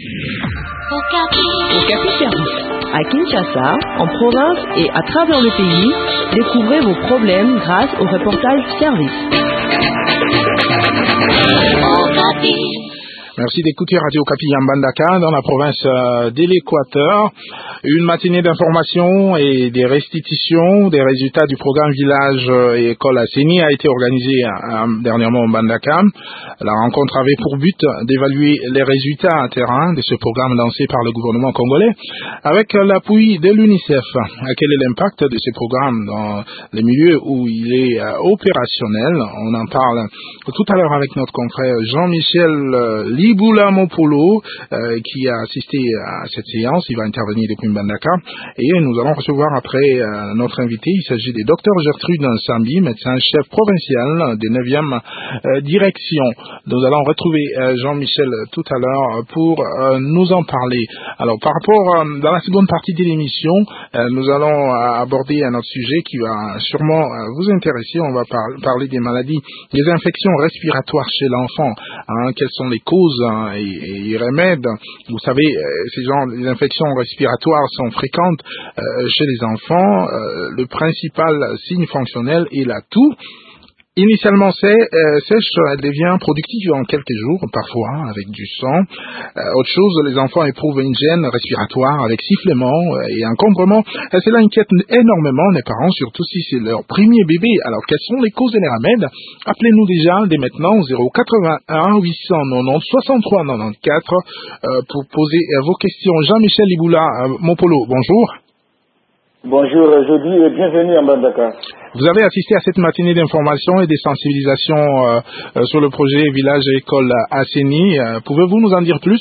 Okapi Service. À Kinshasa, en province et à travers le pays, découvrez vos problèmes grâce au reportage Service. Merci d'écouter Radio Okapi Mbandaka dans la province de l'Équateur. Une matinée d'information et des restitutions des résultats du programme Village et École Asseni a été organisée dernièrement au Mbandaka. La rencontre avait pour but d'évaluer les résultats à terrain de ce programme lancé par le gouvernement congolais avec l'appui de l'UNICEF. Quel est l'impact de ce programme dans les milieux où il est opérationnel? On en parle tout à l'heure avec notre confrère Jean-Michel Liboula Mopolo qui a assisté à cette séance. Il va intervenir depuis Mbandaka et nous allons recevoir après notre invité. Il s'agit du docteur Gertrude Nsambi, médecin-chef provincial des 9e direction. Nous allons retrouver Jean-Michel tout à l'heure pour nous en parler. Alors par rapport, dans la seconde partie de l'émission, nous allons aborder un autre sujet qui va sûrement vous intéresser. On va parler des maladies, des infections respiratoires chez l'enfant. Quelles sont les causes et remèdes? Vous savez, les infections respiratoires sont fréquentes chez les enfants. Le principal signe fonctionnel est la toux. Initialement sèche, elle devient productive en quelques jours, parfois avec du sang. Autre chose, les enfants éprouvent une gêne respiratoire avec sifflement et encombrement. Cela inquiète énormément les parents, surtout si c'est leur premier bébé. Alors, quelles sont les causes et les remèdes? Appelez-nous déjà dès maintenant au 081 890 63 94 pour poser vos questions. Jean-Michel Liboula Mopolo, bonjour. Bonjour, jeudi et bienvenue à Mbandaka. Vous avez assisté à cette matinée d'information et de sensibilisation sur le projet Village et École Asseni. Pouvez-vous nous en dire plus?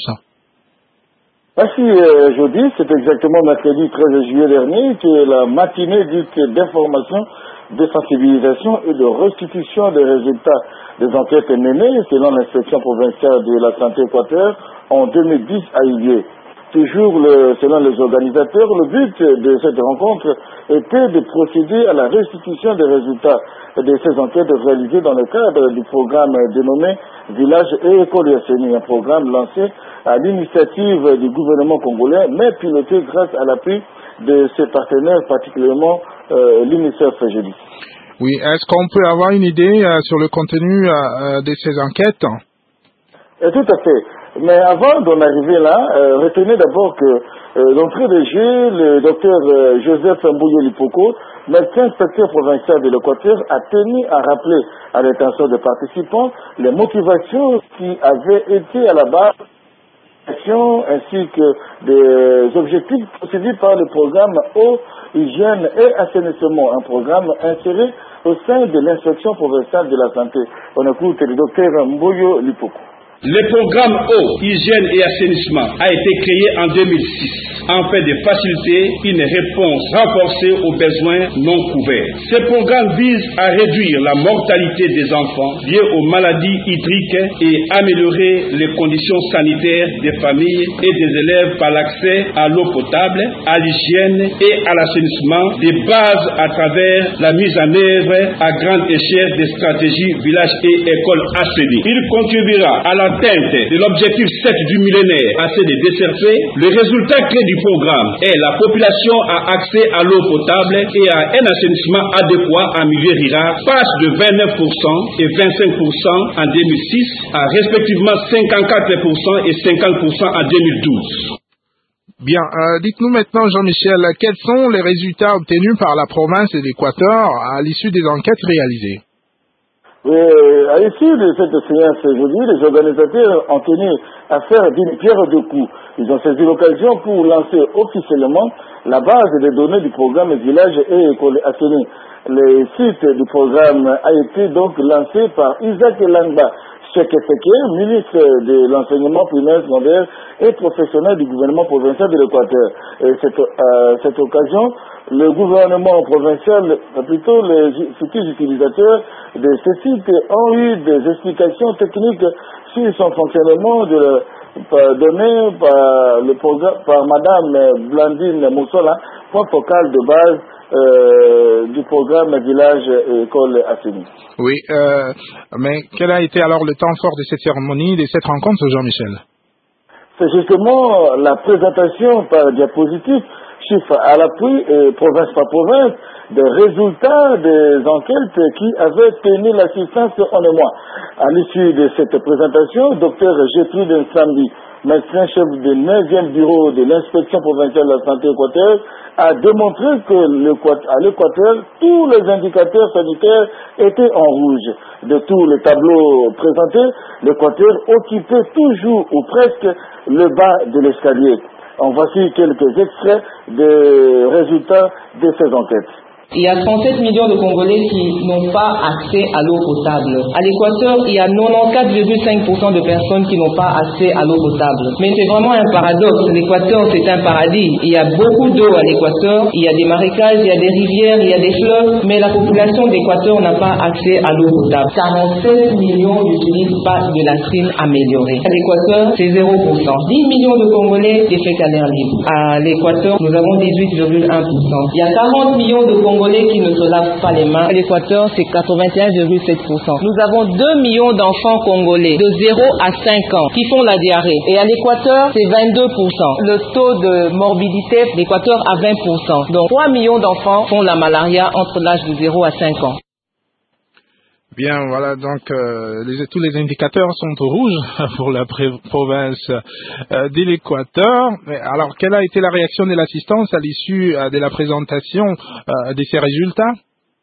Merci, jeudi, c'est exactement mercredi 13 juillet dernier que la matinée dite d'information, de sensibilisation et de restitution des résultats des enquêtes menées selon l'inspection provinciale de la santé Équateur en 2010 a eu lieu. Toujours selon les organisateurs, le but de cette rencontre était de procéder à la restitution des résultats de ces enquêtes réalisées dans le cadre du programme dénommé Village et École Asseni, un programme lancé à l'initiative du gouvernement congolais, mais piloté grâce à l'appui de ses partenaires, particulièrement l'UNICEF jeudi. Oui, est-ce qu'on peut avoir une idée sur le contenu de ces enquêtes? Tout à fait. Mais avant d'en arriver là, retenez d'abord que d'entrée de jeu, le docteur Joseph Mbouye Lipoko, médecin inspecteur provincial de l'Équateur, a tenu à rappeler à l'attention des participants les motivations qui avaient été à la base ainsi que des objectifs poursuivis par le programme Eau, Hygiène et Assainissement, un programme inséré au sein de l'inspection provinciale de la santé. On écoute le docteur Mbouye Lipoko. Le programme Eau, Hygiène et Assainissement a été créé en 2006 afin de faciliter une réponse renforcée aux besoins non couverts. Ce programme vise à réduire la mortalité des enfants liée aux maladies hydriques et améliorer les conditions sanitaires des familles et des élèves par l'accès à l'eau potable, à l'hygiène et à l'assainissement des bases à travers la mise en œuvre à grande échelle des stratégies Village et École Asseni. Il contribuera à l'atteinte de l'objectif 7 du millénaire ACD-DCRP. Le résultat clé du programme est la population a accès à l'eau potable et à un assainissement adéquat en milieu rural passe de 29% et 25% en 2006 à respectivement 54% et 50% en 2012. Bien, dites-nous maintenant, Jean-Michel, quels sont les résultats obtenus par la province de l'Équateur à l'issue des enquêtes réalisées? À l'issue de cette séance aujourd'hui, les organisateurs ont tenu à faire d'une pierre deux coups. Ils ont saisi l'occasion pour lancer officiellement la base des données du programme Village et École Asseni. Le site du programme a été donc lancé par Isaac Langba Chekeseke, ministre de l'enseignement primaire, secondaire et professionnel du gouvernement provincial de l'Équateur. Et cette occasion, le gouvernement provincial, plutôt les futurs utilisateurs de ce site ont eu des explications techniques sur son fonctionnement donné par le programme, par Madame Blandine Moussola, point focal de base du programme Village et École Asseni. Oui, mais quel a été alors le temps fort de cette cérémonie, de cette rencontre, Jean-Michel? c'est justement la présentation par diapositive, chiffre à l'appui et province par province, des résultats des enquêtes qui avaient tenu l'assistance en émoi. À l'issue de cette présentation, Dr Gertrude Nsambi, médecin chef du 9e bureau de l'inspection provinciale de la santé équateur, a démontré qu'à l'Équateur, tous les indicateurs sanitaires étaient en rouge. De tous les tableaux présentés, l'Équateur occupait toujours ou presque le bas de l'escalier. En voici quelques extraits des résultats de ces enquêtes. Il y a 37 millions de Congolais qui n'ont pas accès à l'eau potable. À l'Équateur, il y a 94,5% de personnes qui n'ont pas accès à l'eau potable. Mais c'est vraiment un paradoxe. L'Équateur, c'est un paradis. Il y a beaucoup d'eau à l'Équateur. Il y a des marécages, il y a des rivières, il y a des fleuves. Mais la population d'Équateur n'a pas accès à l'eau potable. 47 millions n'utilisent pas de latrines améliorées. À l'Équateur, c'est 0%. 10 millions de Congolais défèquent à l'air libre. À l'Équateur, nous avons 18,1%. Il y a 40 millions de Congolais qui ne se lavent pas les mains. À l'Équateur, c'est 81,7%. Nous avons 2 millions d'enfants congolais de 0 à 5 ans qui font la diarrhée. Et à l'Équateur, c'est 22%. Le taux de morbidité de l'Équateur à 20%. Donc 3 millions d'enfants font la malaria entre l'âge de 0 à 5 ans. Bien, voilà, donc tous les indicateurs sont au rouge pour la province de l'Équateur. Alors, quelle a été la réaction de l'assistance à l'issue de la présentation de ces résultats?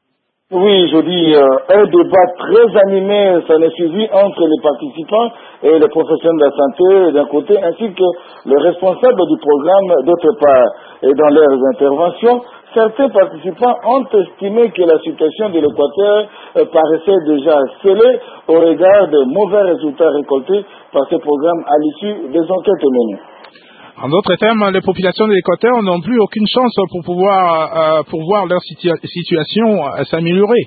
Oui, je dis, un débat très animé s'en est suivi entre les participants et les professionnels de la santé d'un côté, ainsi que les responsables du programme d'autre part. Et dans leurs interventions, certains participants ont estimé que la situation de l'Équateur paraissait déjà scellée au regard des mauvais résultats récoltés par ce programme à l'issue des enquêtes menées. En d'autres termes, les populations de l'Équateur n'ont plus aucune chance pour voir leur situation s'améliorer.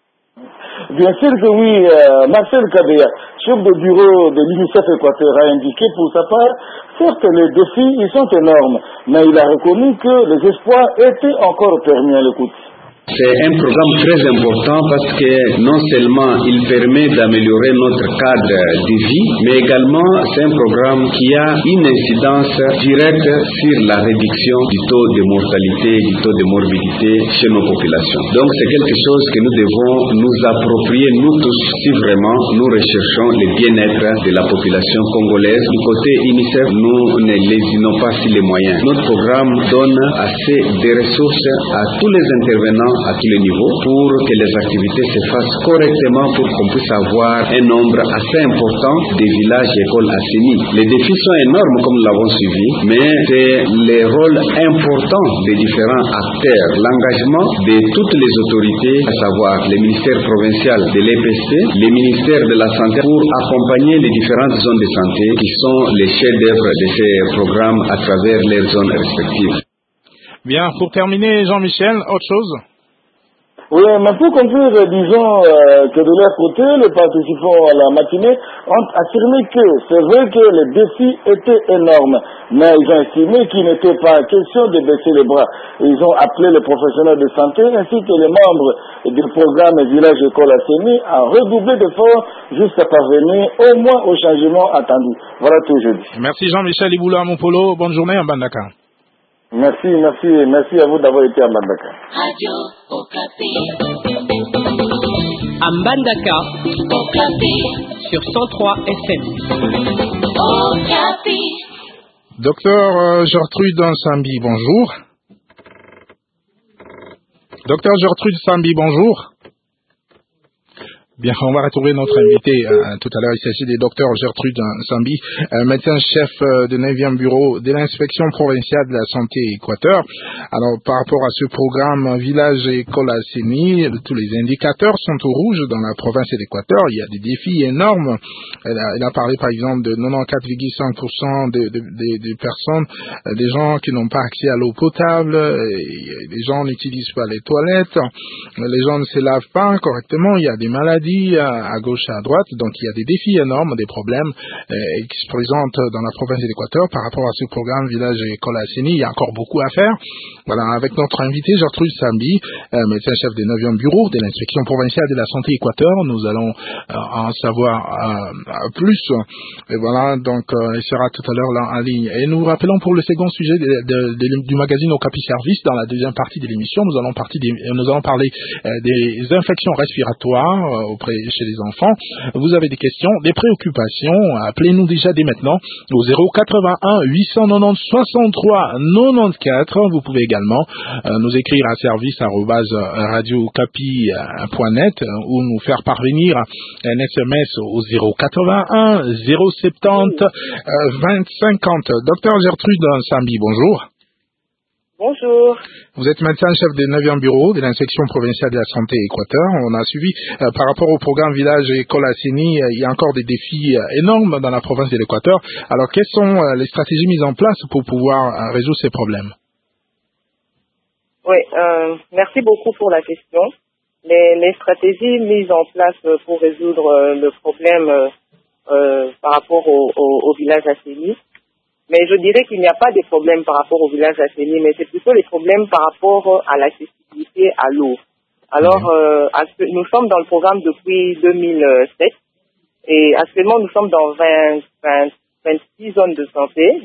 Bien sûr que oui. Marcel Kabea, chef de bureau de l'UNICEF Équateur, a indiqué pour sa part, certes les défis ils sont énormes, mais il a reconnu que les espoirs étaient encore permis à l'écoute. C'est un programme très important parce que non seulement il permet d'améliorer notre cadre de vie, mais également c'est un programme qui a une incidence directe sur la réduction du taux de mortalité, du taux de morbidité chez nos populations. Donc c'est quelque chose que nous devons nous approprier, nous tous, si vraiment nous recherchons le bien-être de la population congolaise. Du côté UNICEF, nous ne lésinons pas sur les moyens. Notre programme donne assez de ressources à tous les intervenants à tous les niveaux pour que les activités se fassent correctement pour qu'on puisse avoir un nombre assez important de villages et écoles assainis. Les défis sont énormes comme nous l'avons suivi, mais c'est le rôle important des différents acteurs, l'engagement de toutes les autorités, à savoir les ministères provinciaux de l'EPC, les ministères de la santé pour accompagner les différentes zones de santé qui sont les chefs-d'œuvre de ces programmes à travers leurs zones respectives. Bien, pour terminer, Jean-Michel, autre chose? Oui, mais pour conclure, disons que de leur côté, les participants à la matinée ont affirmé que c'est vrai que les défis étaient énormes, mais ils ont estimé qu'il n'était pas question de baisser les bras. Ils ont appelé les professionnels de santé ainsi que les membres du programme Village École Assainie à redoubler d'efforts jusqu'à parvenir au moins au changement attendu. Voilà tout jeudi. Merci Jean-Michel Iboula Mopolo, bonne journée en Bandaka. Merci à vous d'avoir été à Mbandaka. Radio Okapi. À Mbandaka, Okapi. sur 103 FM. Okapi. Docteur Gertrude Nsambi, bonjour. Docteur Gertrude Nsambi, bonjour. Bien, on va retrouver notre invité tout à l'heure. Il s'agit des docteurs Gertrude Nsambi, médecin-chef du 9e bureau de l'inspection provinciale de la santé Équateur. Alors, par rapport à ce programme Village et École Assainie, tous les indicateurs sont au rouge dans la province de l'Équateur. Il y a des défis énormes. Il a parlé, par exemple, de 94,5% des personnes, des gens qui n'ont pas accès à l'eau potable, les gens n'utilisent pas les toilettes, les gens ne se lavent pas correctement, il y a des maladies. dit à gauche et à droite, donc il y a des défis énormes, des problèmes qui se présentent dans la province de l'Équateur par rapport à ce programme Village et École Asseni. Il y a encore beaucoup à faire. Voilà, avec notre invité Gertrude Sambi, médecin-chef du 9e bureau de l'inspection provinciale de la santé Équateur, nous allons en savoir plus. Et voilà, donc il sera tout à l'heure là en ligne. Et nous rappelons pour le second sujet du magazine Okapi Service, dans la deuxième partie de l'émission, nous allons parler des infections respiratoires chez les enfants. Vous avez des questions, des préoccupations, appelez-nous déjà dès maintenant au 081 890 63 94. Vous pouvez également nous écrire à service@radiocapi.net ou nous faire parvenir un SMS au 081 070 2050. Docteur Gertrude Sambi, bonjour. Bonjour. Vous êtes médecin-chef du 9e bureau de l'inspection provinciale de la santé Équateur. On a suivi, par rapport au programme Village et École Asseni, il y a encore des défis énormes dans la province de l'Équateur. Alors, quelles sont les stratégies mises en place pour pouvoir résoudre ces problèmes? Oui, merci beaucoup pour la question. Les stratégies mises en place pour résoudre le problème par rapport au village Asseni, mais je dirais qu'il n'y a pas de problème par rapport au village Asseni, mais c'est plutôt les problèmes par rapport à l'accessibilité à l'eau. Alors, nous sommes dans le programme depuis 2007 et actuellement nous sommes dans 26 zones de santé,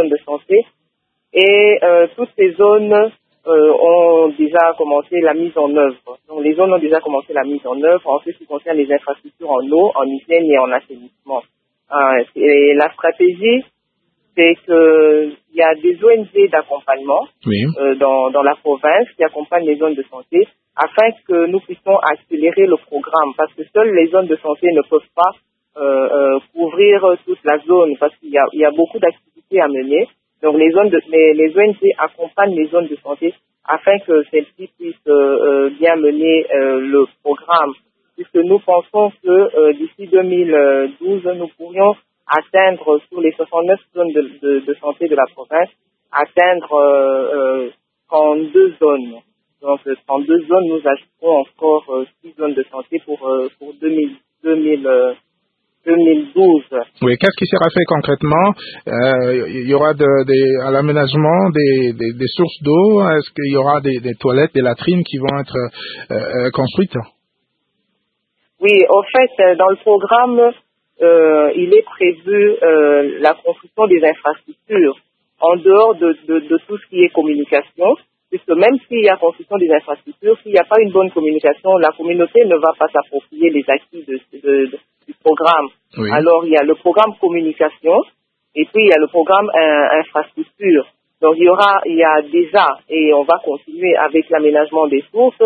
et toutes ces zones ont déjà commencé la mise en œuvre. Donc les zones ont déjà commencé la mise en œuvre en ce qui concerne les infrastructures en eau, en hygiène et en assainissement. Et la stratégie, c'est qu'il y a des ONG d'accompagnement dans la province qui accompagnent les zones de santé afin que nous puissions accélérer le programme, parce que seules les zones de santé ne peuvent pas couvrir toute la zone, parce qu'il y a beaucoup d'activités à mener. Donc les ONG accompagnent les zones de santé afin que celles-ci puissent bien mener le programme, puisque nous pensons que d'ici 2012, nous pourrions atteindre sur les 69 zones de santé de la province, atteindre 32 zones. Donc 32 zones, nous ajouterons encore 6 zones de santé pour 2012. Oui, qu'est-ce qui sera fait concrètement? Il y aura à l'aménagement des sources d'eau. Est-ce qu'il y aura des toilettes, des latrines qui vont être construites? Oui, au fait, dans le programme, il est prévu la construction des infrastructures en dehors de tout ce qui est communication, puisque même s'il y a construction des infrastructures, s'il n'y a pas une bonne communication, la communauté ne va pas s'approprier les acquis du programme. Oui. Alors, il y a le programme communication et puis il y a le programme infrastructure. Donc, il y a déjà, et on va continuer avec l'aménagement des sources,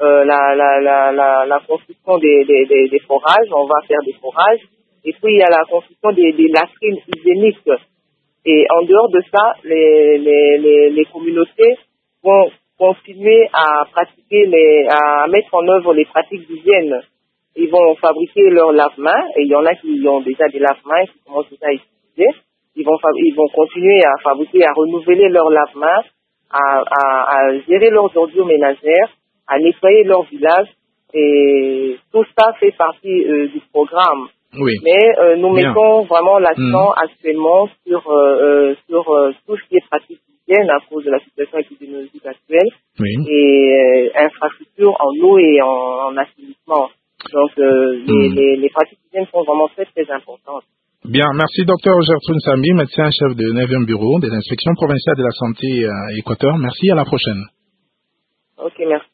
la construction des forages, on va faire des forages. Et puis, il y a la construction des latrines hygiéniques. Et en dehors de ça, les communautés vont continuer à pratiquer à mettre en œuvre les pratiques d'hygiène. Ils vont fabriquer leurs lave-mains, et il y en a qui ont déjà des lave-mains qui commencent déjà à utiliser. Ils vont continuer à fabriquer, à renouveler leurs lave-mains, à gérer leurs ordures ménagères, à nettoyer leur village. Et tout ça fait partie du programme. Oui. Mais nous mettons vraiment l'accent actuellement sur tout ce qui est pratique d'hygiène à cause de la situation épidémiologique actuelle et infrastructures en eau et en assainissement. Donc les pratiques d'hygiène sont vraiment très très importantes. Bien, merci Dr Gertrude Sambi, médecin-chef du 9e bureau de l'inspection provinciale de la santé à Équateur. Merci, à la prochaine. Ok, merci.